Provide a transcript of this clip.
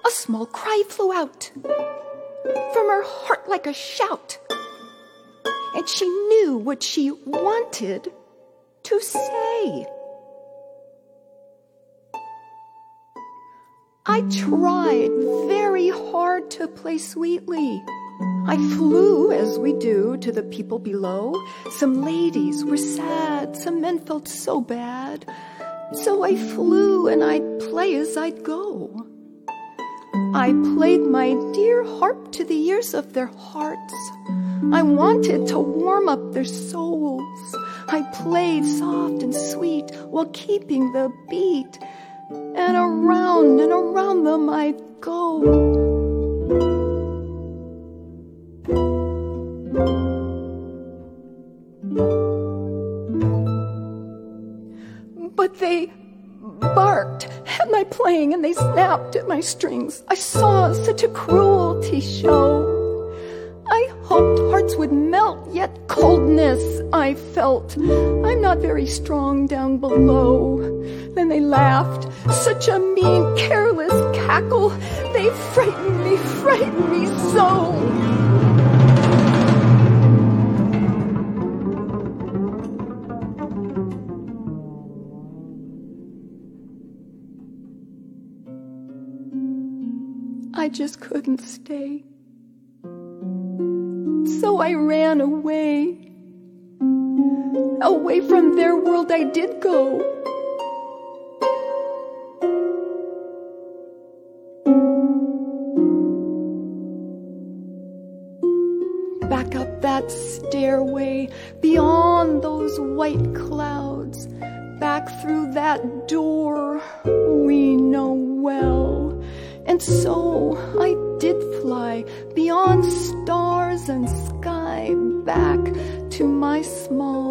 a small cry flew out from her heart like a shout, and she knew what she wanted to say. I tried very hard to play sweetly. I flew, as we do, to the people below. Some ladies were sad, some men felt so bad. So I flew, and I'd play as I'd go. I played my dear harp to the ears of their hearts. I wanted to warm up their souls. I played soft and sweet while keeping the beat, and around them I'd go. But they barked at my playing, and they snapped at my strings. I saw such a cruelty show. I hoped hearts would melt, yet coldness I felt. I'm not very strong down below. Then they laughed, such a mean, careless cackle. They frightened me so. I just couldn't stay. So I ran away. Away from their world I did go. Back up that stairway, beyond those white clouds, back through that door we know well. And so I did fly beyond stars and sky, back to my small